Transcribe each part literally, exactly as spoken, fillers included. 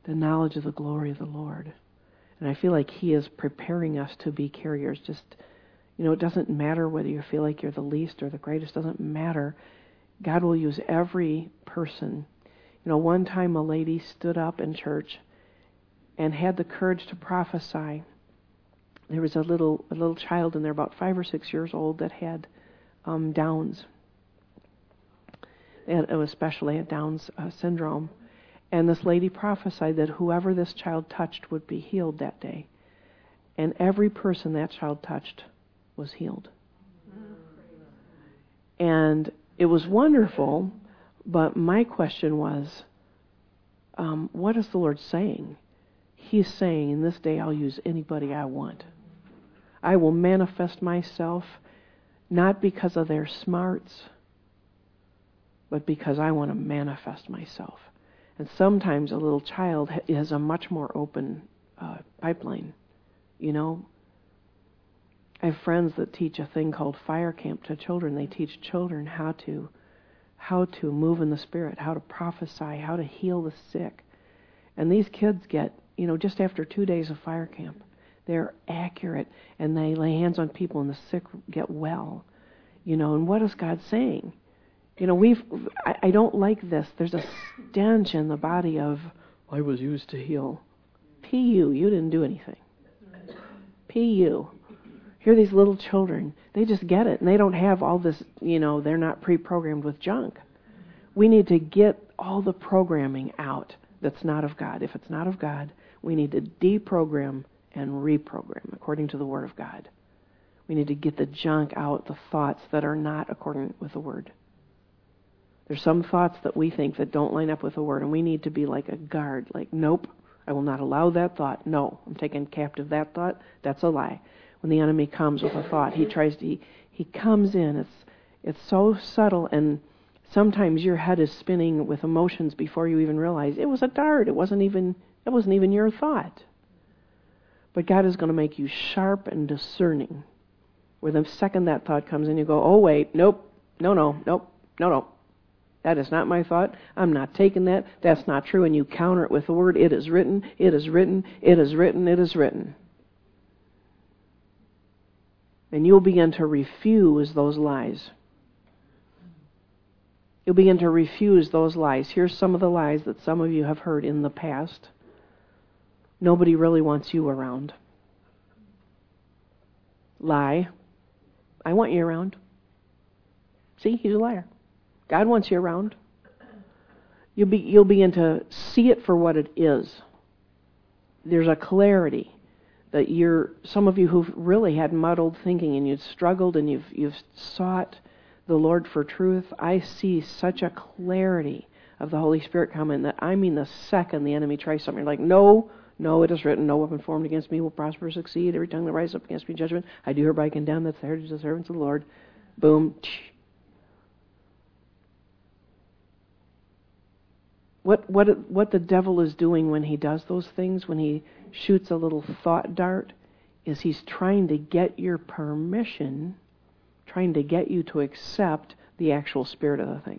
the knowledge of the glory of the Lord. And I feel like He is preparing us to be carriers. Just, you know, it doesn't matter whether you feel like you're the least or the greatest. It doesn't matter. God will use every person. You know, one time a lady stood up in church and had the courage to prophesy. There was a little a little child in there, about five or six years old, that had um, Downs. They had, it was special. They had Downs uh, syndrome. And this lady prophesied that whoever this child touched would be healed that day. And every person that child touched was healed. And it was wonderful, but my question was, um, what is the Lord saying? He's saying, in this day I'll use anybody I want. I will manifest myself not because of their smarts, but because I want to manifest myself. And sometimes a little child has a much more open uh, pipeline, you know. I have friends that teach a thing called fire camp to children. They teach children how to how to move in the Spirit, how to prophesy, how to heal the sick. And these kids get, you know, just after two days of fire camp, they're accurate, and they lay hands on people, and the sick get well. You know, and what is God saying? You know, we've, I, I don't like this. There's a stench in the body of, I was used to heal. P U, you didn't do anything. P U. Here are these little children. They just get it, and they don't have all this, you know, they're not pre-programmed with junk. We need to get all the programming out that's not of God. If it's not of God, we need to deprogram and reprogram according to the Word of God. We need to get the junk out, the thoughts that are not according with the Word. There's some thoughts that we think that don't line up with the Word, and we need to be like a guard, like, nope, I will not allow that thought. No, I'm taking captive that thought. That's a lie. When the enemy comes with a thought, he tries to, he, he comes in. It's it's so subtle, and sometimes your head is spinning with emotions before you even realize it was a dart. It wasn't even it wasn't even your thought. But God is going to make you sharp and discerning. Where the second that thought comes in, you go, oh wait, nope, no, no, nope, no, no. That is not my thought. I'm not taking that. That's not true. And you counter it with the word, it is written, it is written, it is written, it is written. And you'll begin to refuse those lies. You'll begin to refuse those lies. Here's some of the lies that some of you have heard in the past. Nobody really wants you around. Lie. I want you around. See, he's a liar. God wants you around. You'll be, you'll begin to see it for what it is. There's a clarity that you're, some of you who've really had muddled thinking and you've struggled and you've you've sought the Lord for truth. I see such a clarity of the Holy Spirit coming that, I mean, the second the enemy tries something, you're like, no, no, it is written, no weapon formed against me will prosper or succeed. Every tongue that rises up against me in judgment, I do hereby condemn. That's the heritage of the servants of the Lord. Boom. What what what the devil is doing when he does those things, when he shoots a little thought dart, is he's trying to get your permission, trying to get you to accept the actual spirit of the thing.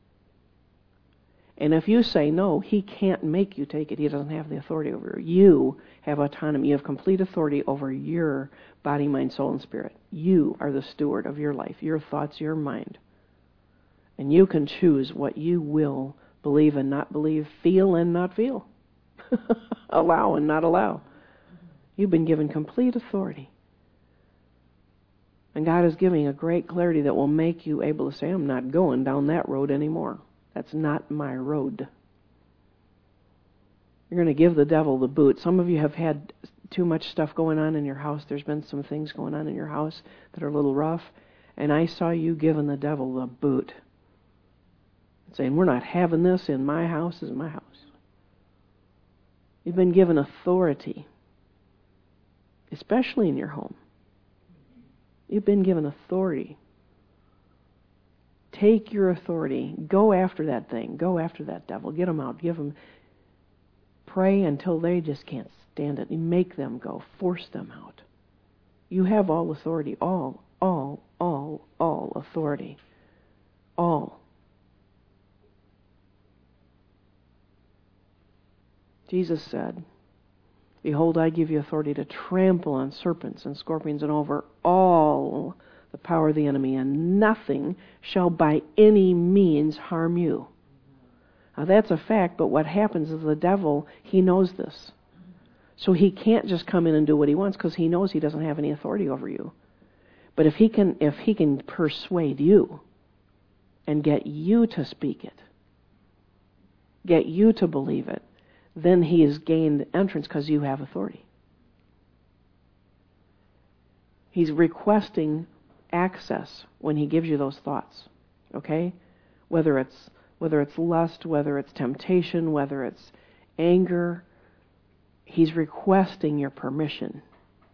And if you say no, he can't make you take it. He doesn't have the authority over you. You have autonomy. You have complete authority over your body, mind, soul, and spirit. You are the steward of your life, your thoughts, your mind. And you can choose what you will believe and not believe, feel and not feel, allow and not allow. You've been given complete authority. And God is giving a great clarity that will make you able to say, I'm not going down that road anymore. That's not my road. You're going to give the devil the boot. Some of you have had too much stuff going on in your house. There's been some things going on in your house that are a little rough. And I saw you giving the devil the boot. Saying, we're not having this in my house. This is my house. You've been given authority, especially in your home. You've been given authority. Take your authority. Go after that thing. Go after that devil. Get them out. Give them. Pray until they just can't stand it. You make them go. Force them out. You have all authority. All, all, all, all authority. All. Jesus said, behold, I give you authority to trample on serpents and scorpions and over all the power of the enemy, and nothing shall by any means harm you. Now that's a fact, but what happens is the devil, he knows this. So he can't just come in and do what he wants because he knows he doesn't have any authority over you. But if he can, if he can persuade you and get you to speak it, get you to believe it, then he has gained entrance because you have authority. He's requesting access when he gives you those thoughts, okay? Whether it's whether it's lust, whether it's temptation, whether it's anger, he's requesting your permission.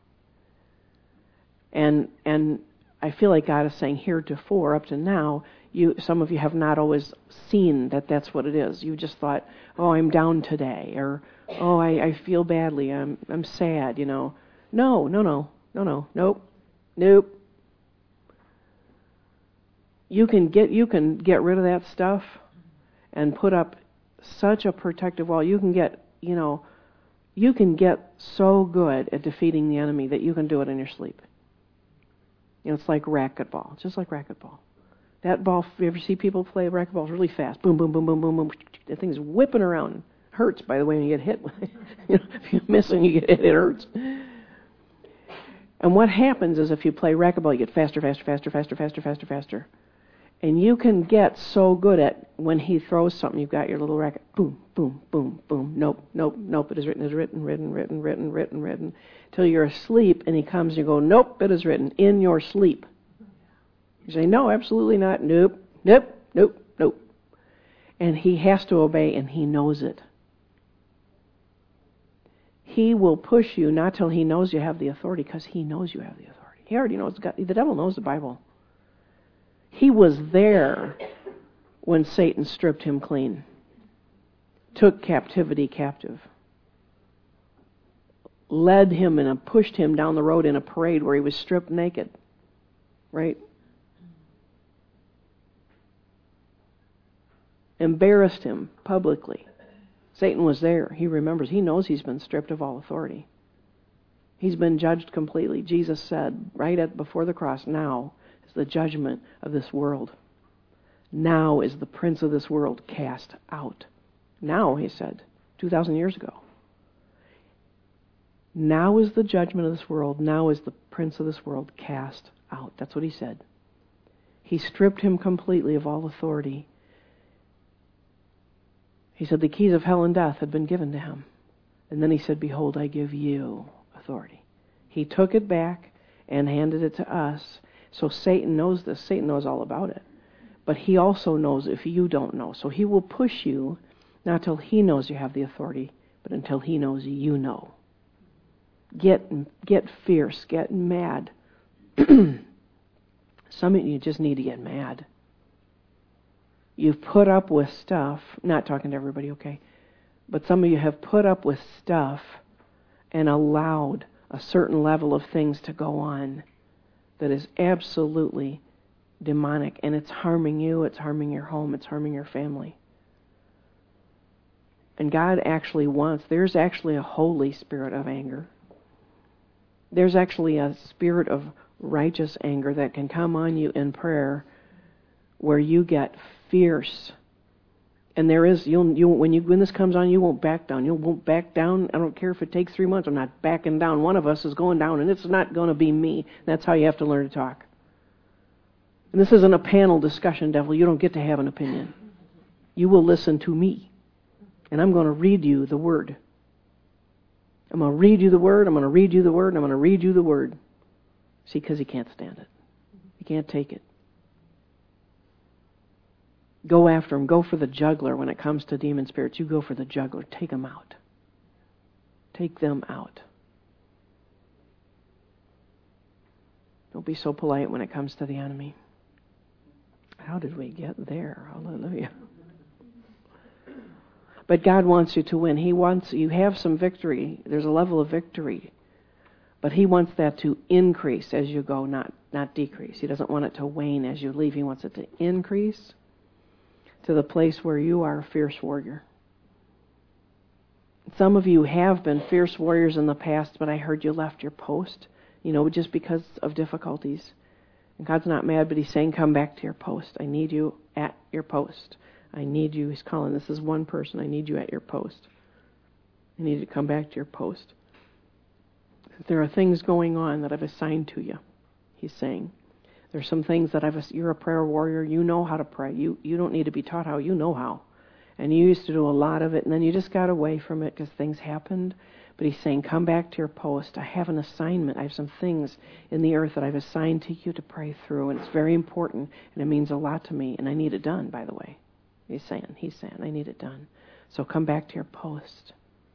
And and I feel like God is saying heretofore, up to now, you some of you have not always seen that that's what it is. You just thought, oh, I'm down today, or oh, I, I feel badly, I'm I'm sad, you know. No, no, no, no, no, nope, nope. You can get you can get rid of that stuff and put up such a protective wall. You can get, you know, you can get so good at defeating the enemy that you can do it in your sleep. You know, it's like racquetball, just like racquetball. That ball, you ever see people play racquetball really fast? Boom, boom, boom, boom, boom, boom. The thing's whipping around. Hurts, by the way, when you get hit. You know, if you miss and you get hit, it hurts. And what happens is if you play racquetball, you get faster, faster, faster, faster, faster, faster, faster. And you can get so good at when he throws something, you've got your little racket, boom, boom, boom, boom, nope, nope, nope, it is written, it is written, written, written, written, written, written, till you're asleep and he comes and you go, nope, it is written, in your sleep. You say, no, absolutely not, nope, nope, nope, nope. And he has to obey and he knows it. He will push you not till he knows you have the authority, because he knows you have the authority. He already knows, God, the devil knows the Bible. He was there when Satan stripped him clean, took captivity captive, led him and pushed him down the road in a parade where he was stripped naked, right? Embarrassed him publicly. Satan was there. He remembers. He knows he's been stripped of all authority. He's been judged completely. Jesus said right at before the cross, now is the judgment of this world. Now is the prince of this world cast out. Now, he said, two thousand years ago. Now is the judgment of this world. Now is the prince of this world cast out. That's what he said. He stripped him completely of all authority. He said the keys of hell and death had been given to him. And then he said, behold, I give you authority. He took it back and handed it to us. So Satan knows this. Satan knows all about it. But he also knows if you don't know. So he will push you not till he knows you have the authority, but until he knows you know. Get get fierce, get mad. Some of you just need to get mad. You've put up with stuff, not talking to everybody, okay? But some of you have put up with stuff and allowed a certain level of things to go on that is absolutely demonic, and it's harming you, it's harming your home, it's harming your family. And God actually wants, there's actually a Holy Spirit of anger. There's actually a spirit of righteous anger that can come on you in prayer where you get fierce. And there is, you'll, you when you when this comes on, you won't back down. You won't back down. I don't care if it takes three months. I'm not backing down. One of us is going down, and it's not going to be me. That's how you have to learn to talk. And this isn't a panel discussion, devil. You don't get to have an opinion. You will listen to me. And I'm going to read you the word. I'm going to read you the word. I'm going to read you the word. And I'm going to read you the word. See, because he can't stand it. He can't take it. Go after him. Go for the juggler when it comes to demon spirits. You go for the juggler. Take them out. Take them out. Don't be so polite when it comes to the enemy. How did we get there? Hallelujah. But God wants you to win. He wants, you have some victory. There's a level of victory. But he wants that to increase as you go, not, not decrease. He doesn't want it to wane as you leave. He wants it to increase to the place where you are a fierce warrior. Some of you have been fierce warriors in the past, but I heard you left your post, you know, just because of difficulties. And God's not mad, but He's saying, come back to your post. I need you at your post. I need you. He's calling. This is one person. I need you at your post. I need you to come back to your post. There are things going on that I've assigned to you, He's saying. There's some things that I've, you're a prayer warrior. You know how to pray. You, you don't need to be taught how. You know how. And you used to do a lot of it, and then you just got away from it because things happened. But He's saying, come back to your post. I have an assignment. I have some things in the earth that I've assigned to you to pray through, and it's very important, and it means a lot to me, and I need it done, by the way. He's saying, He's saying, I need it done. So come back to your post.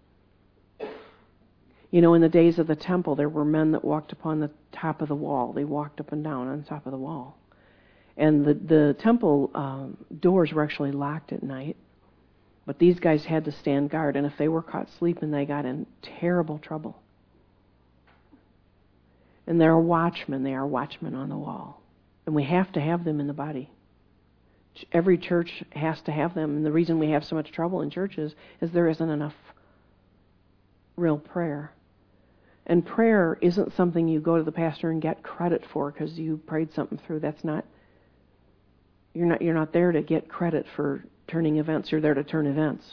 You know, in the days of the temple, there were men that walked upon the top of the wall. They walked up and down on top of the wall. And the, the temple um, doors were actually locked at night. But these guys had to stand guard, and if they were caught sleeping, they got in terrible trouble. And they're watchmen. They are watchmen on the wall. And we have to have them in the body. Every church has to have them. And the reason we have so much trouble in churches is there isn't enough real prayer. And prayer isn't something you go to the pastor and get credit for because you prayed something through. That's not, you're not, you're not there to get credit for turning events. You're there to turn events.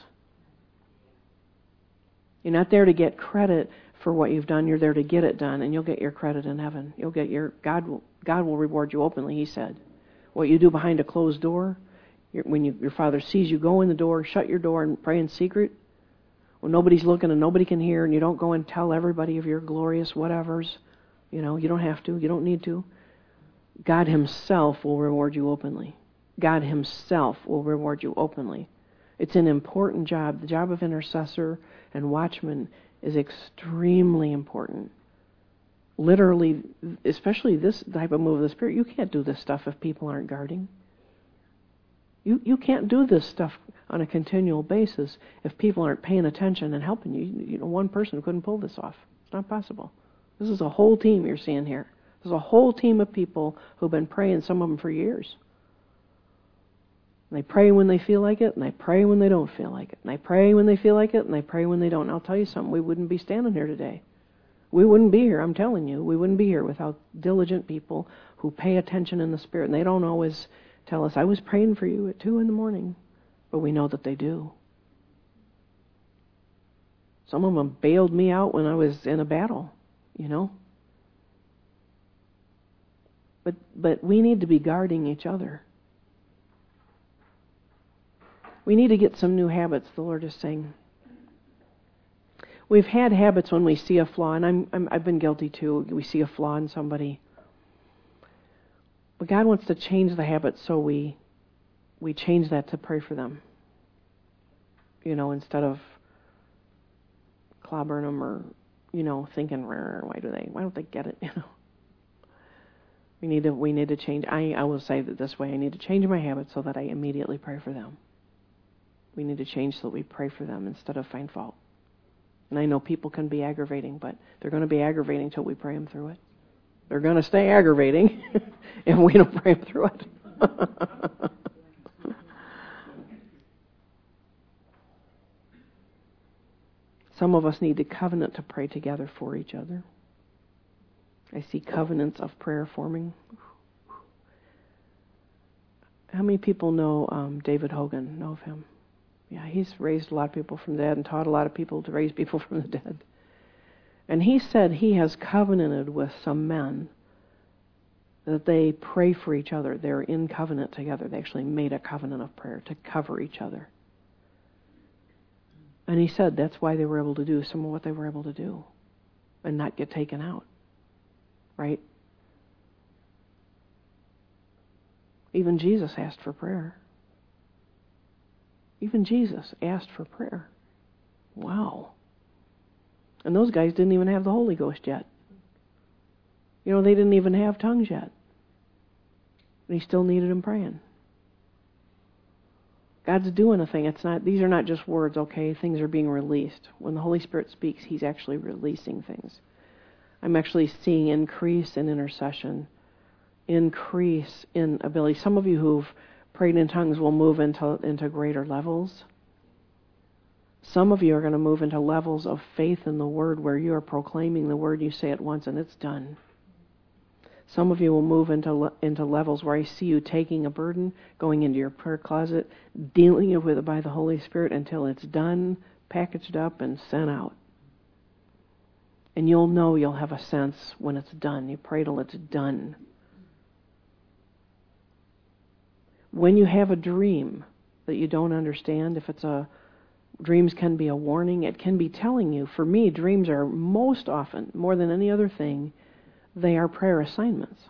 You're not there to get credit for what you've done. You're there to get it done, and you'll get your credit in heaven. You'll get your God will God will reward you openly. He said, what you do behind a closed door, when you, your Father sees you go in the door, shut your door, and pray in secret. When nobody's looking and nobody can hear, and you don't go and tell everybody of your glorious whatevers, you know, you don't have to. You don't need to. God Himself will reward you openly. God Himself will reward you openly. It's an important job. The job of intercessor and watchman is extremely important. Literally, especially this type of move of the Spirit, you can't do this stuff if people aren't guarding. You you can't do this stuff on a continual basis if people aren't paying attention and helping you. You know, one person couldn't pull this off. It's not possible. This is a whole team you're seeing here. There's a whole team of people who've been praying, some of them for years. And they pray when they feel like it, and they pray when they don't feel like it. And they pray when they feel like it, and they pray when they don't. And I'll tell you something, we wouldn't be standing here today. We wouldn't be here, I'm telling you. We wouldn't be here without diligent people who pay attention in the Spirit. And they don't always tell us, I was praying for you at two in the morning. But we know that they do. Some of them bailed me out when I was in a battle, you know. But but we need to be guarding each other. We need to get some new habits, the Lord is saying. We've had habits when we see a flaw, and I'm, I'm, I've been guilty too. We see a flaw in somebody. But God wants to change the habit so we we change that to pray for them. You know, instead of clobbering them or, you know, thinking, why do they, why don't they get it, you know. We need to, we need to change. I, I will say it this way, I need to change my habit so that I immediately pray for them. We need to change so that we pray for them instead of find fault. And I know people can be aggravating, but they're going to be aggravating until we pray them through it. They're going to stay aggravating if we don't pray them through it. Some of us need to covenant to pray together for each other. I see covenants of prayer forming. How many people know um, David Hogan? Know of him? Yeah, he's raised a lot of people from the dead and taught a lot of people to raise people from the dead. And he said he has covenanted with some men that they pray for each other. They're in covenant together. They actually made a covenant of prayer to cover each other. And he said that's why they were able to do some of what they were able to do and not get taken out. Right? Even Jesus asked for prayer. Even Jesus asked for prayer. Wow. And those guys didn't even have the Holy Ghost yet. You know, they didn't even have tongues yet. And he still needed them praying. God's doing a thing. It's not, these are not just words, okay? Things are being released. When the Holy Spirit speaks, He's actually releasing things. I'm actually seeing increase in intercession, increase in ability. Some of you who've prayed in tongues will move into into greater levels. Some of you are going to move into levels of faith in the Word where you are proclaiming the Word, you say it once and it's done. Some of you will move into into levels where I see you taking a burden, going into your prayer closet, dealing with it by the Holy Spirit until it's done, packaged up, and sent out. And you'll know, you'll have a sense when it's done. You pray till it's done. When you have a dream that you don't understand, if it's a dreams can be a warning, it can be telling you. For me, dreams are most often, more than any other thing, they are prayer assignments.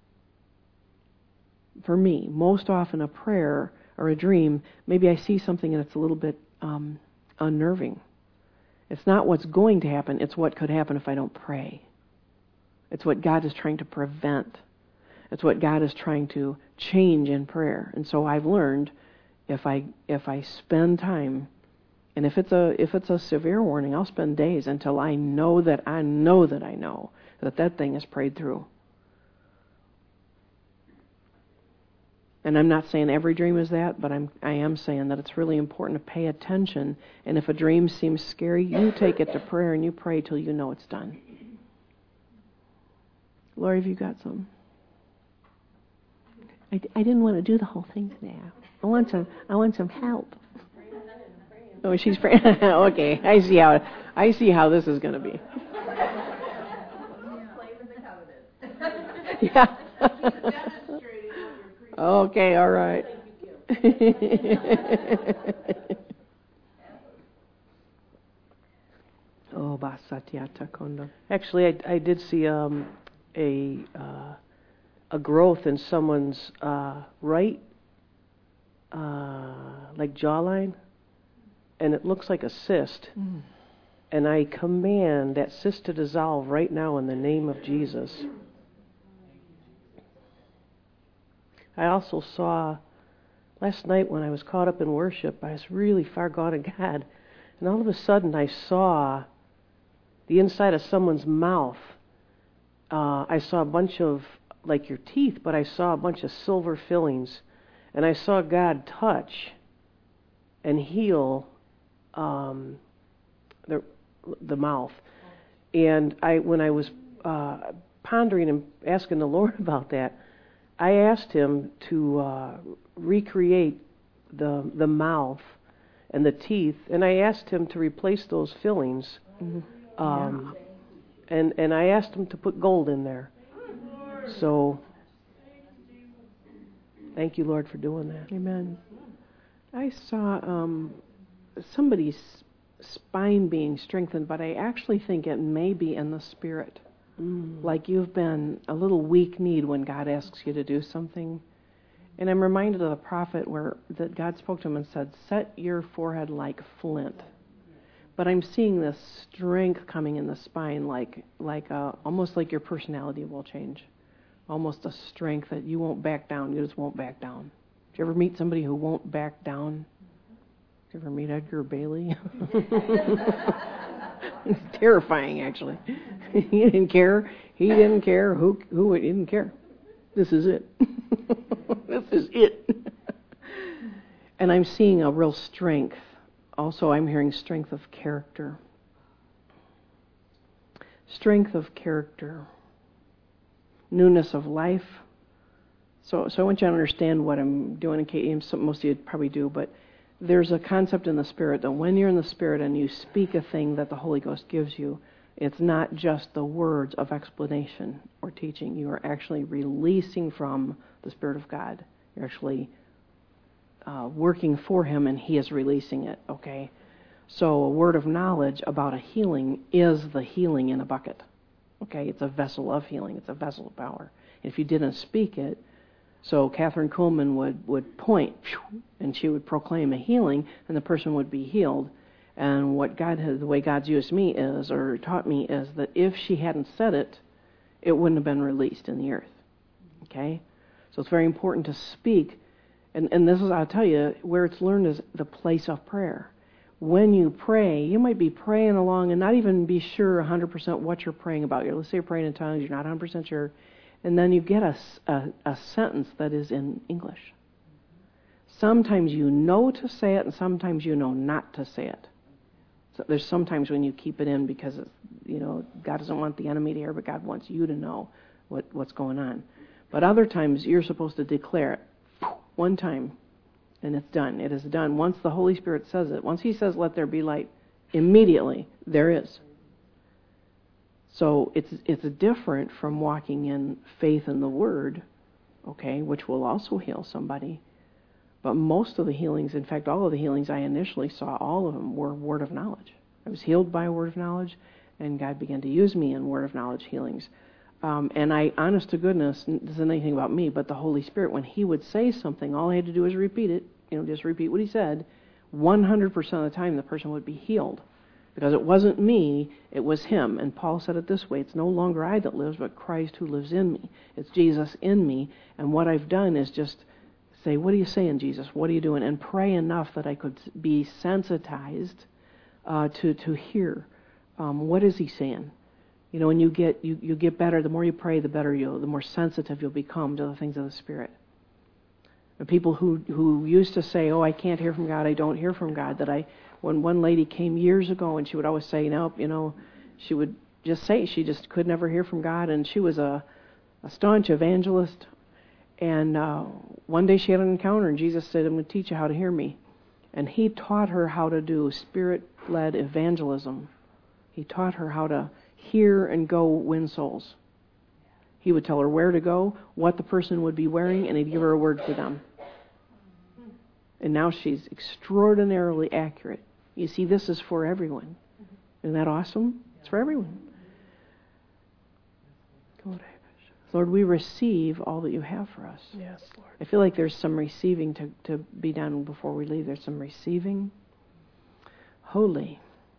For me, most often a prayer or a dream, maybe I see something and it's a little bit um, unnerving. It's not what's going to happen, it's what could happen if I don't pray. It's what God is trying to prevent. It's what God is trying to change in prayer. And so I've learned if I if I spend time, and if it's a if it's a severe warning, I'll spend days until I know that I know that I know that that thing is prayed through. And I'm not saying every dream is that, but I'm I am saying that it's really important to pay attention. And if a dream seems scary, you take it to prayer and you pray till you know it's done. Lori, have you got some? I, I didn't want to do the whole thing today. I want some. I want some help. Oh, she's praying. Okay, I see how I see how this is going to be. Yeah. Okay, all right. Oh, basatiata kondo. Actually, I, I did see um, a uh, a growth in someone's uh, right, uh, like jawline, and it looks like a cyst. Mm. And I command that cyst to dissolve right now in the name of Jesus. I also saw, last night when I was caught up in worship, I was really far gone in God, and all of a sudden I saw the inside of someone's mouth. Uh, I saw a bunch of, like your teeth, but I saw a bunch of silver fillings, and I saw God touch and heal um, the the mouth. And I, when I was uh, pondering and asking the Lord about that, I asked Him to uh, recreate the the mouth and the teeth, and I asked Him to replace those fillings. Mm-hmm. Um, yeah. and and I asked Him to put gold in there. So, thank you, Lord, for doing that. Amen. I saw um, somebody's spine being strengthened, but I actually think it may be in the spirit. Mm. Like you've been a little weak-kneed when God asks you to do something. And I'm reminded of the prophet where that God spoke to him and said, set your forehead like flint. But I'm seeing this strength coming in the spine, like like uh, almost like your personality will change. Almost a strength that you won't back down. You just won't back down. Did you ever meet somebody who won't back down? Did you ever meet Edgar Bailey? It's terrifying, actually. He didn't care. He didn't care. Who who he didn't care. This is it. This is it. And I'm seeing a real strength. Also, I'm hearing strength of character. Strength of character. Newness of life. So, so I want you to understand what I'm doing in K E M. Most of you probably do, but there's a concept in the Spirit that when you're in the Spirit and you speak a thing that the Holy Ghost gives you, it's not just the words of explanation or teaching. You are actually releasing from the Spirit of God. You're actually uh, working for Him, and He is releasing it, okay? So a word of knowledge about a healing is the healing in a bucket, okay? It's a vessel of healing. It's a vessel of power. If you didn't speak it, so Catherine Kuhlman would, would point, and she would proclaim a healing, and the person would be healed. And what God has, the way God's used me is, or taught me, is that if she hadn't said it, it wouldn't have been released in the earth. Okay? So it's very important to speak. And, and this is, I'll tell you, where it's learned is the place of prayer. When you pray, you might be praying along and not even be sure one hundred percent what you're praying about. Let's say you're praying in tongues, you're not one hundred percent sure. And then you get a, a, a sentence that is in English. Sometimes you know to say it, and sometimes you know not to say it. So there's sometimes when you keep it in because it's, you know, God doesn't want the enemy to hear, but God wants you to know what, what's going on. But other times you're supposed to declare it one time, and it's done. It is done. Once the Holy Spirit says it, once He says, "Let there be light," immediately there is. So it's it's different from walking in faith in the Word, okay, which will also heal somebody. But most of the healings, in fact, all of the healings I initially saw, all of them were word of knowledge. I was healed by a word of knowledge, and God began to use me in word of knowledge healings. Um, and I, honest to goodness, this isn't anything about me, but the Holy Spirit, when He would say something, all I had to do was repeat it, you know, just repeat what He said. one hundred percent of the time, the person would be healed. Because it wasn't me, it was Him. And Paul said it this way, it's no longer I that lives, but Christ who lives in me. It's Jesus in me, and what I've done is just say, "What are you saying, Jesus? What are you doing?" And pray enough that I could be sensitized uh, to to hear. Um, what is He saying? You know, when you get you, you get better, the more you pray, the better you'll, the more sensitive you'll become to the things of the Spirit. And people who who used to say, "Oh, I can't hear from God, I don't hear from God," that I, when one lady came years ago and she would always say, "Nope," you know, she would just say she just could never hear from God, and she was a, a staunch evangelist. And uh, one day she had an encounter, and Jesus said, "I'm going to teach you how to hear me." And He taught her how to do Spirit-led evangelism. He taught her how to hear and go win souls. He would tell her where to go, what the person would be wearing, and He'd give her a word for them. And now she's extraordinarily accurate. You see, this is for everyone. Isn't that awesome? It's for everyone. Go ahead. Lord, we receive all that You have for us. Yes, Lord. I feel like there's some receiving to, to be done before we leave. There's some receiving. Holy.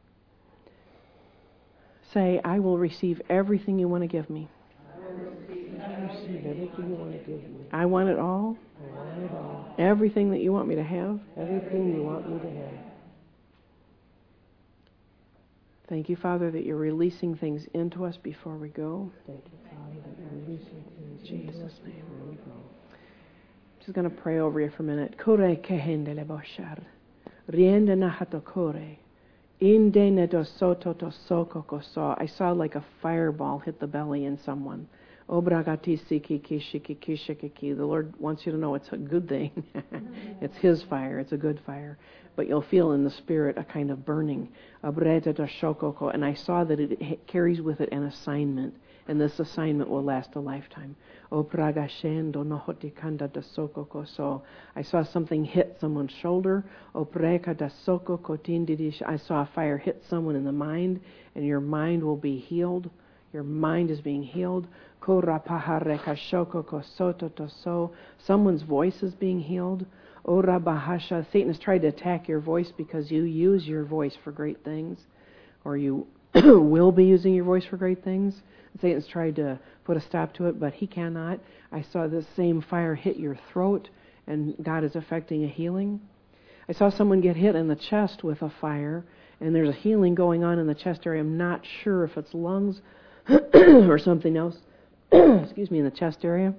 Say, "I will receive everything You want to give me. I will receive everything You want to give me. I want it all. I want it all. Everything that You want me to have. Everything You want me to have." Thank You, Father, that You're releasing things into us before we go. Thank You, Father, that You're releasing things In into us Jesus' name. before we go. I'm just going to pray over you for a minute. Kore kehendele boshar. Riende nahato kore. Inde ne do soto to soko koso. I saw like a fireball hit the belly in someone. Obragati siki kishiki kishiki. The Lord wants you to know it's a good thing. It's His fire. It's a good fire. But you'll feel in the spirit a kind of burning. Abreta do shokoko. And I saw that it carries with it an assignment. And this assignment will last a lifetime. O pragashendo nohoti kanda da soko koso. I saw something hit someone's shoulder. O preka da soko kotindidish. I saw a fire hit someone in the mind, and your mind will be healed. Your mind is being healed. Kora pahareka shoko kosoto toso. Someone's voice is being healed. Ora bahasha. Satan has tried to attack your voice because you use your voice for great things, or you will be using your voice for great things. Satan's tried to put a stop to it, but he cannot. I saw this same fire hit your throat, and God is effecting a healing. I saw someone get hit in the chest with a fire, and there's a healing going on in the chest area. I'm not sure if it's lungs or something else. Excuse me, in the chest area.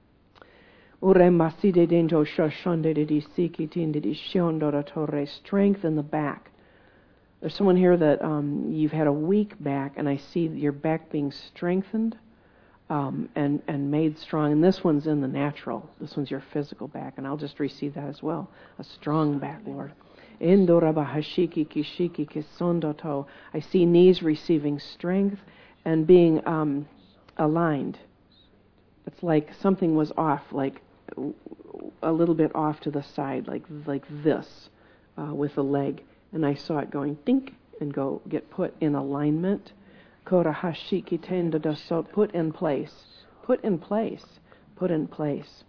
Strength in the back. There's someone here that um, you've had a weak back, and I see your back being strengthened um, and, and made strong. And this one's in the natural. This one's your physical back, and I'll just receive that as well. A strong back, Lord. I see knees receiving strength and being um, aligned. It's like something was off, like a little bit off to the side, like like this, uh, with the leg. And I saw it going dink and go get put in alignment. Put in place. Put in place. Put in place.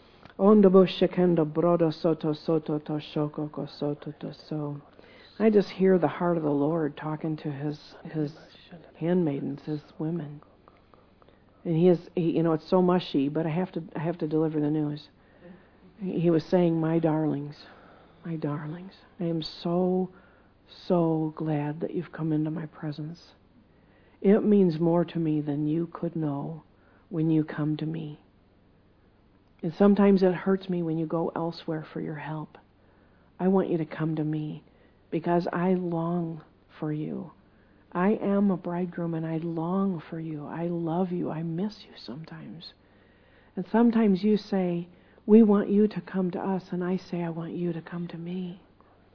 I just hear the heart of the Lord talking to his his handmaidens, his women. And he is, he, you know, it's so mushy, but I have to I have to deliver the news. He was saying, "My darlings, my darlings, I am so, so glad that you've come into my presence. It means more to me than you could know when you come to me. And sometimes it hurts me when you go elsewhere for your help. I want you to come to me because I long for you. I am a bridegroom and I long for you. I love you. I miss you sometimes. And sometimes you say, we want you to come to us, and I say, I want you to come to me.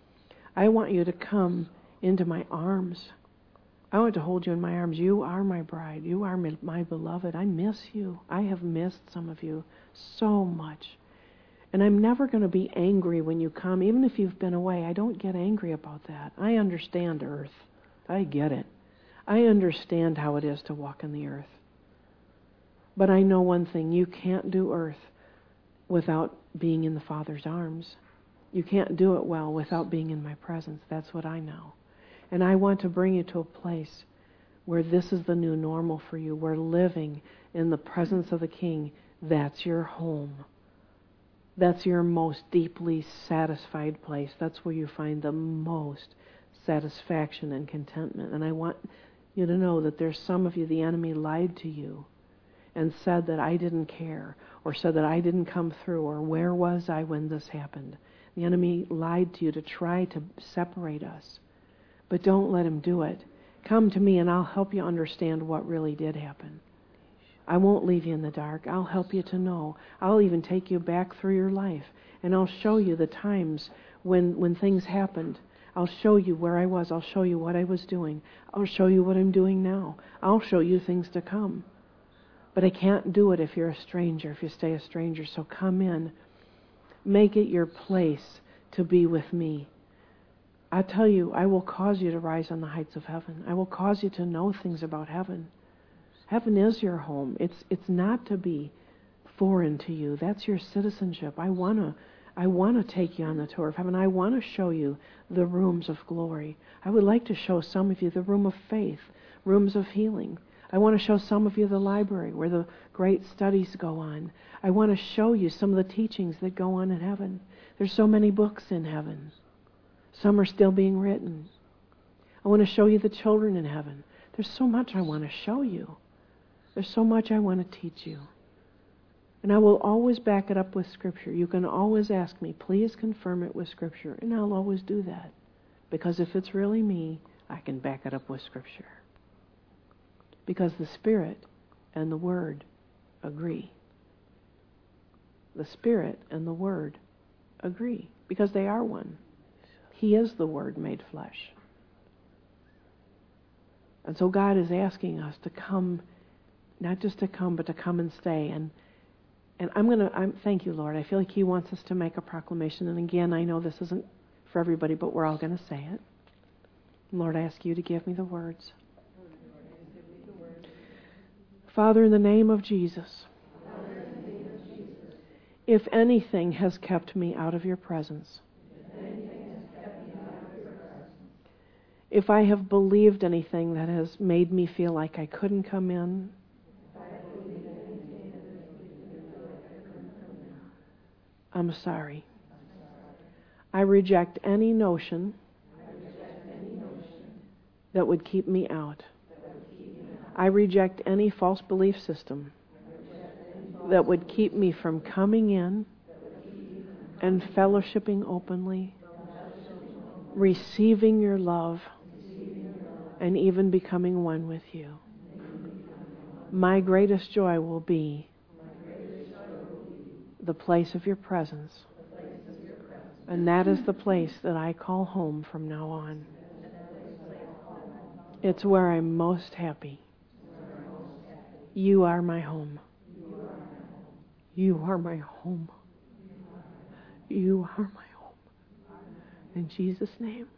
I want you to come into my arms. I want to hold you in my arms. You are my bride. You are my, my beloved. I miss you. I have missed some of you so much. And I'm never going to be angry when you come, even if you've been away. I don't get angry about that. I understand earth. I get it. I understand how it is to walk in the earth. But I know one thing. You can't do earth without being in the Father's arms. You can't do it well without being in my presence. That's what I know. And I want to bring you to a place where this is the new normal for you, where living in the presence of the King, that's your home. That's your most deeply satisfied place. That's where you find the most satisfaction and contentment. And I want you to know that there's some of you, the enemy lied to you and said that I didn't care, or said that I didn't come through, or where was I when this happened. The enemy lied to you to try to separate us. But don't let him do it. Come to me and I'll help you understand what really did happen. I won't leave you in the dark. I'll help you to know. I'll even take you back through your life, and I'll show you the times when, when things happened. I'll show you where I was. I'll show you what I was doing. I'll show you what I'm doing now. I'll show you things to come. But I can't do it if you're a stranger, if you stay a stranger. So come in. Make it your place to be with me. I tell you, I will cause you to rise on the heights of heaven. I will cause you to know things about heaven. Heaven is your home. It's it's not to be foreign to you. That's your citizenship. I wanna I wanna take you on the tour of heaven. I want to show you the rooms of glory. I would like to show some of you the room of faith, rooms of healing. I want to show some of you the library where the great studies go on. I want to show you some of the teachings that go on in heaven. There's so many books in heaven. Some are still being written. I want to show you the children in heaven. There's so much I want to show you. There's so much I want to teach you. And I will always back it up with Scripture. You can always ask me, please confirm it with Scripture. And I'll always do that. Because if it's really me, I can back it up with Scripture. Because the Spirit and the Word agree. The Spirit and the Word agree. Because they are one. He is the Word made flesh. And so God is asking us to come, not just to come, but to come and stay. And and I'm going to, I'm thank you, Lord. I feel like He wants us to make a proclamation. And again, I know this isn't for everybody, but we're all going to say it. Lord, I ask you to give me the words. Father, in the name of Jesus, if anything has kept me out of your presence, if I have believed anything that has made me feel like I couldn't come in, I'm sorry. I reject any notion that would keep me out. I reject any false belief system that would keep me from coming in and fellowshipping openly, receiving your love, and even becoming one with you. My greatest joy will be the place of your presence. And that is the place that I call home from now on. It's where I'm most happy. You are my home. You are my home. You are my home. In Jesus' name.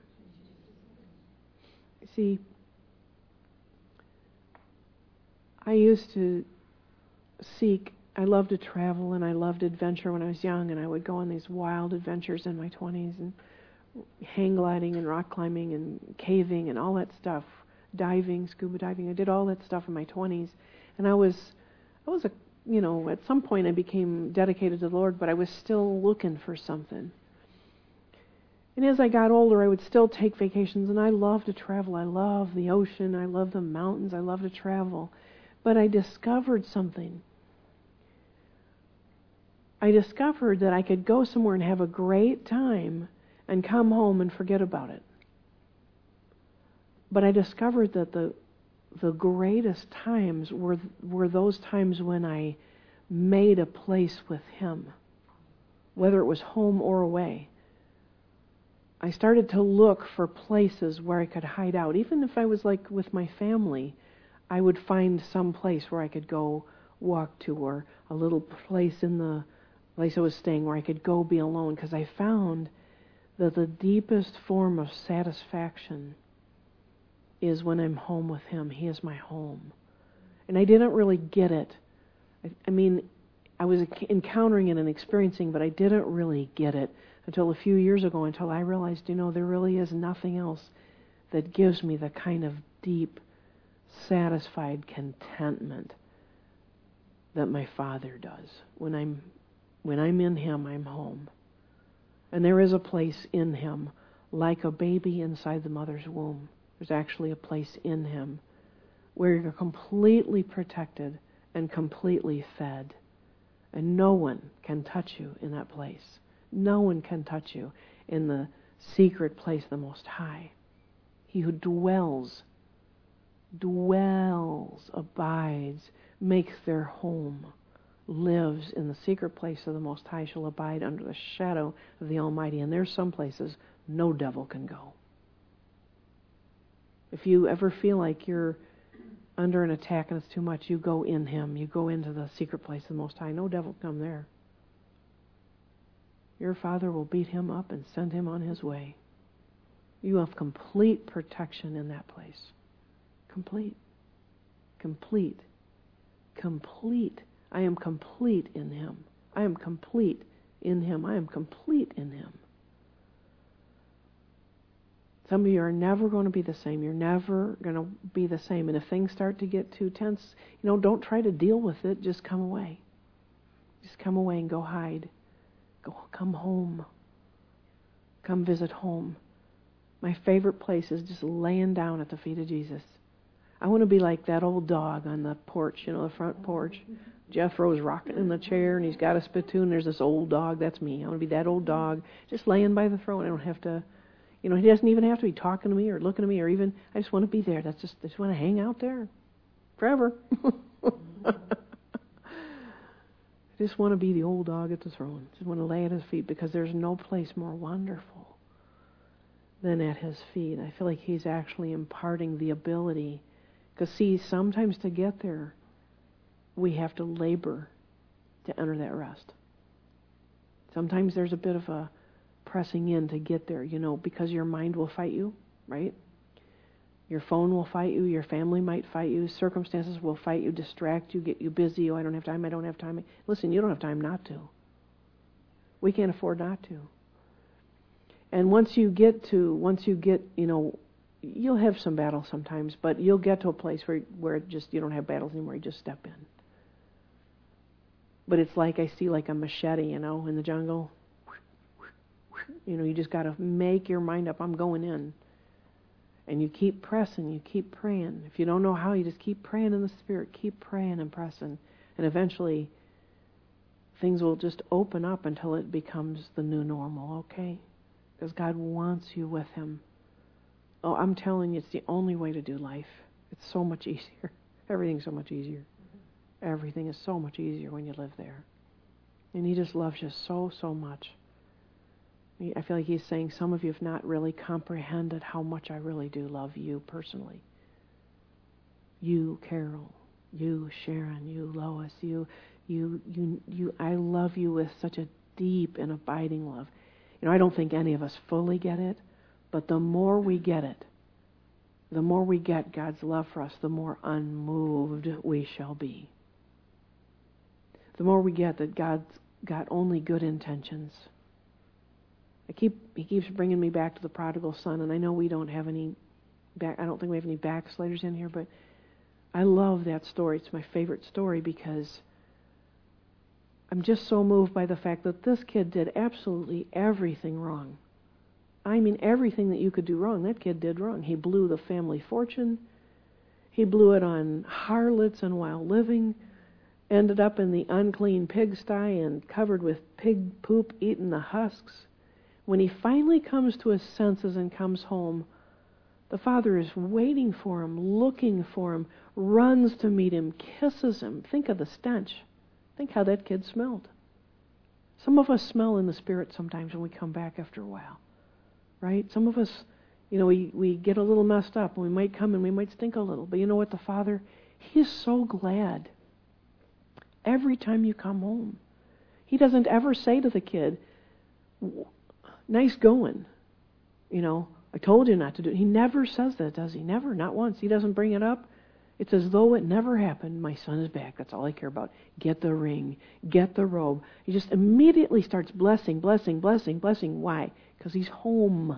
See, I used to seek, I loved to travel and I loved adventure when I was young, and I would go on these wild adventures in my twenties, and hang gliding and rock climbing and caving and all that stuff, diving, scuba diving. I did all that stuff in my twenties, and I was, I was a, you know, at some point I became dedicated to the Lord, but I was still looking for something. And as I got older, I would still take vacations, and I love to travel. I love the ocean. I love the mountains. I love to travel. But I discovered something. I discovered that I could go somewhere and have a great time and come home and forget about it. but I discovered that the the greatest times were were those times when I made a place with Him, whether it was home or away. I started to look for places where I could hide out. Even if I was like with my family, I would find some place where I could go walk to, or a little place in the place I was staying where I could go be alone, because I found that the deepest form of satisfaction is when I'm home with Him. He is my home. And I didn't really get it. I, I mean, I was encountering it and experiencing, but I didn't really get it until a few years ago, until I realized, you know, there really is nothing else that gives me the kind of deep, satisfied contentment that my Father does. When I'm when I'm in Him, I'm home. And there is a place in Him, like a baby inside the mother's womb. There's actually a place in Him where you're completely protected and completely fed. And no one can touch you in that place. No one can touch you in the secret place of the Most High. He who dwells, dwells, abides, makes their home, lives in the secret place of the Most High shall abide under the shadow of the Almighty. And there's some places no devil can go. If you ever feel like you're under an attack and it's too much, you go in Him. You go into the secret place of the Most High. No devil can come there. Your Father will beat him up and send him on his way. You have complete protection in that place. Complete. Complete. Complete. I am complete in Him. I am complete in Him. I am complete in Him. Some of you are never going to be the same. You're never going to be the same. And if things start to get too tense, you know, don't try to deal with it. Just come away. Just come away and go hide. Go, come home. Come visit home. My favorite place is just laying down at the feet of Jesus. I want to be like that old dog on the porch, you know, the front porch. Jethro's rocking in the chair, and he's got a spittoon. There's this old dog. That's me. I want to be that old dog, just laying by the throne. I don't have to, you know, he doesn't even have to be talking to me or looking at me or even, I just want to be there. That's just, I just want to hang out there forever. I just want to be the old dog at the throne. I just want to lay at His feet, because there's no place more wonderful than at His feet. I feel like He's actually imparting the ability. Because, see, sometimes to get there, we have to labor to enter that rest. Sometimes there's a bit of a pressing in to get there, you know, because your mind will fight you, right? Your phone will fight you. Your family might fight you. Circumstances will fight you, distract you, get you busy. Oh, I don't have time. I don't have time. Listen, you don't have time not to. We can't afford not to. And once you get to, once you get, you know, you'll have some battles sometimes, but you'll get to a place where where just you don't have battles anymore. You just step in. But it's like I see like a machete, you know, in the jungle. You know, you just got to make your mind up. I'm going in. And you keep pressing, you keep praying. If you don't know how, you just keep praying in the Spirit. Keep praying and pressing. And eventually, things will just open up until it becomes the new normal, okay? Because God wants you with Him. Oh, I'm telling you, it's the only way to do life. It's so much easier. Everything's so much easier. Everything is so much easier when you live there. And He just loves you so, so much. I feel like He's saying, some of you have not really comprehended how much I really do love you personally. You, Carol. You, Sharon. You, Lois. You, you, you, you. I love you with such a deep and abiding love. You know, I don't think any of us fully get it, but the more we get it, the more we get God's love for us, the more unmoved we shall be. The more we get that God's got only good intentions. I keep he keeps bringing me back to the prodigal son, and I know we don't have any back. I don't think we have any backsliders in here, but I love that story. It's my favorite story because I'm just so moved by the fact that this kid did absolutely everything wrong. I mean, everything that you could do wrong, that kid did wrong. He blew the family fortune. He blew it on harlots and wild living. Ended up in the unclean pigsty and covered with pig poop, eating the husks. When he finally comes to his senses and comes home, The Father is waiting for him, looking for him, runs to meet him, kisses him. Think of the stench. Think how that kid smelled. Some of us smell in the Spirit sometimes when we come back after a while, right? Some of us, you know, we, we get a little messed up, and we might come and we might stink a little. But you know what? The Father, He's so glad every time you come home. He doesn't ever say to the kid, nice going, you know, I told you not to do it. He never says that, does he? Never, not once. He doesn't bring it up. It's as though it never happened. My son is back. That's all I care about. Get the ring. Get the robe. He just immediately starts blessing, blessing, blessing, blessing. Why? Because he's home.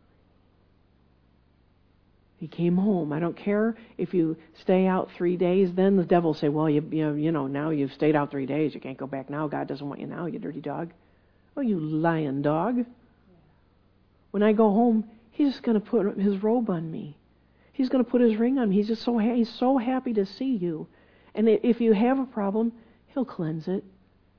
He came home. I don't care if you stay out three days. Then the devil will say, well, you, you, know, you know, now you've stayed out three days. You can't go back now. God doesn't want you now, you dirty dog. Oh, you lying dog. When I go home, He's just going to put His robe on me. He's going to put His ring on me. He's just so ha- he's so happy to see you. And if you have a problem, He'll cleanse it.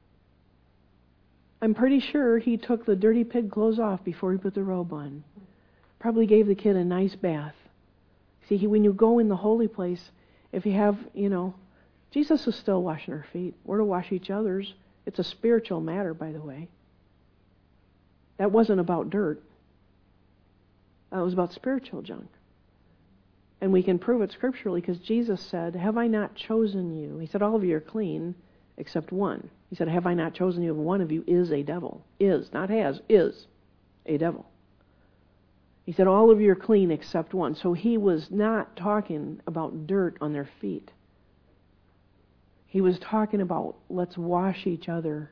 I'm pretty sure He took the dirty pig clothes off before He put the robe on. Probably gave the kid a nice bath. See, he, when you go in the holy place, if you have, you know, Jesus is still washing our feet. We're to wash each other's. It's a spiritual matter, by the way. That wasn't about dirt. That was about spiritual junk. And we can prove it scripturally because Jesus said, have I not chosen you? He said, all of you are clean except one. He said, have I not chosen you? And one of you is a devil. Is, not has, is a devil. He said, all of you are clean except one. So He was not talking about dirt on their feet. He was talking about, let's wash each other.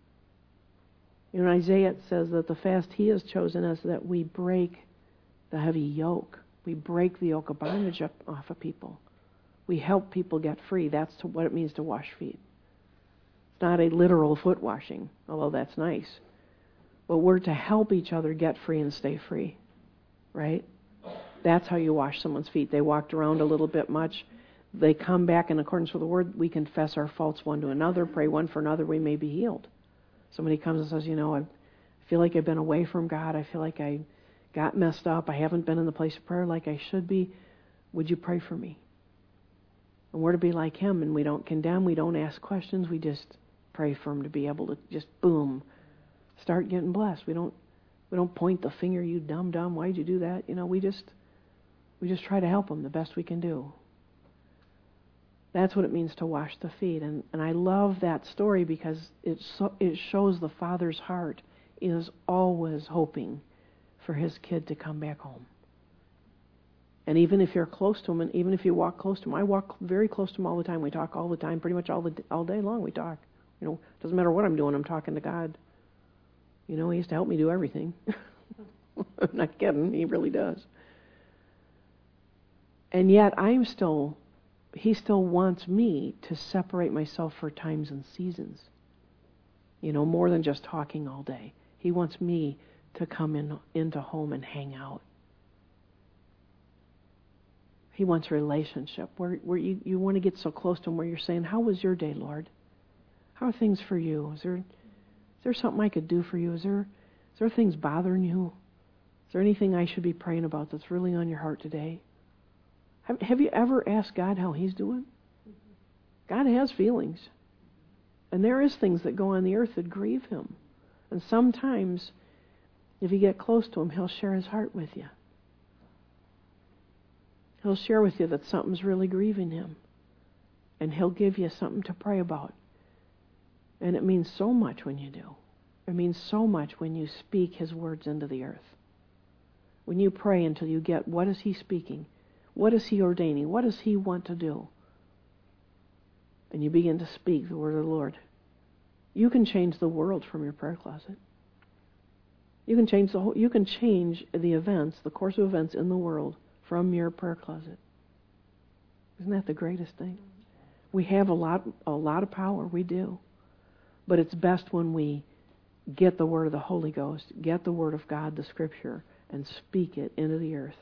In Isaiah it says that the fast He has chosen us that we break the heavy yoke. We break the yoke of bondage up off of people. We help people get free. That's to what it means to wash feet. It's not a literal foot washing, although that's nice. But we're to help each other get free and stay free. Right? That's how you wash someone's feet. They walked around a little bit much. They come back in accordance with the Word. We confess our faults one to another, pray one for another, we may be healed. Somebody comes and says, you know, I feel like I've been away from God. I feel like I got messed up. I haven't been in the place of prayer like I should be. Would you pray for me? And we're to be like Him, and we don't condemn, we don't ask questions, we just pray for Him to be able to just, boom, start getting blessed. We don't We don't point the finger, you dumb dumb, why'd you do that? You know, we just we just try to help them the best we can do. That's what it means to wash the feet. And, and I love that story because it, so, it shows the Father's heart is always hoping for His kid to come back home. And even if you're close to Him, and even if you walk close to Him, I walk very close to Him all the time. We talk all the time, pretty much all the all day long we talk. You know, doesn't matter what I'm doing, I'm talking to God. You know, He has to help me do everything. I'm not kidding. He really does. And yet, I'm still, He still wants me to separate myself for times and seasons. You know, more than just talking all day. He wants me to come in into home and hang out. He wants a relationship where, where you, you want to get so close to Him where you're saying, how was your day, Lord? How are things for you? Is there... Is there something I could do for you? Is there, is there things bothering you? Is there anything I should be praying about that's really on your heart today? Have, have you ever asked God how He's doing? God has feelings. And there is things that go on the earth that grieve Him. And sometimes, if you get close to Him, He'll share His heart with you. He'll share with you that something's really grieving Him. And He'll give you something to pray about. And it means so much when you do. It means so much when you speak His words into the earth. When you pray until you get, what is He speaking? What is He ordaining? What does He want to do? And you begin to speak the word of the Lord. You can change the world from your prayer closet. You can change the whole, you can change the events, the course of events in the world from your prayer closet. Isn't that the greatest thing? We have a lot, a lot of power. We do. But it's best when we get the word of the Holy Ghost, get the word of God, the Scripture, and speak it into the earth.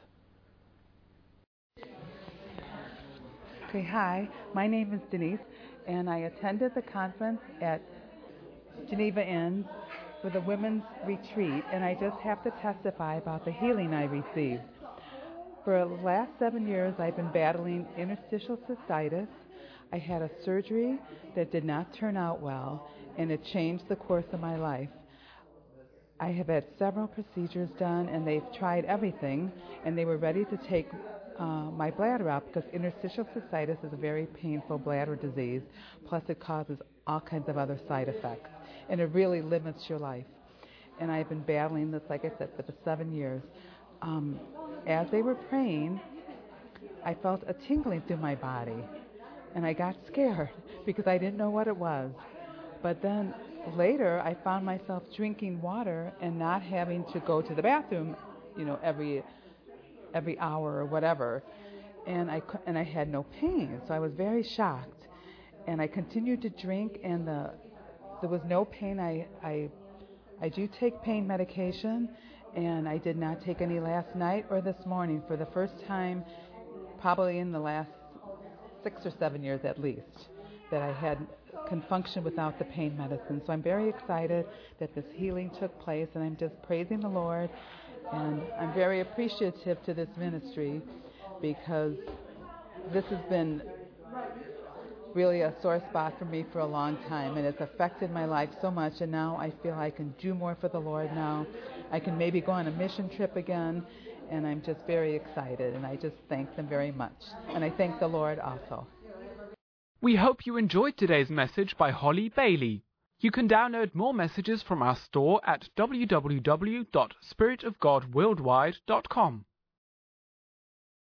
Okay, hi. My name is Denise, and I attended the conference at Geneva Inns for the women's retreat, and I just have to testify about the healing I received. For the last seven years, I've been battling interstitial cystitis. I had a surgery that did not turn out well, and it changed the course of my life. I have had several procedures done, and they've tried everything, and they were ready to take uh, my bladder out because interstitial cystitis is a very painful bladder disease, plus it causes all kinds of other side effects, and it really limits your life. And I've been battling this, like I said, for the seven years. Um, as they were praying, I felt a tingling through my body, and I got scared because I didn't know what it was. But then later, I found myself drinking water and not having to go to the bathroom, you know, every every hour or whatever. And I and I had no pain, so I was very shocked. And I continued to drink, and the there was no pain. I I I do take pain medication, and I did not take any last night or this morning for the first time, probably in the last six or seven years at least, that I had can function without the pain medicine. So I'm very excited that this healing took place, and I'm just praising the Lord, and I'm very appreciative to this ministry because this has been really a sore spot for me for a long time, and it's affected my life so much, and now I feel I can do more for the Lord now. I can maybe go on a mission trip again, and I'm just very excited, and I just thank them very much. And I thank the Lord also. We hope you enjoyed today's message by Holly Bailey. You can download more messages from our store at w w w dot spirit of god worldwide dot com.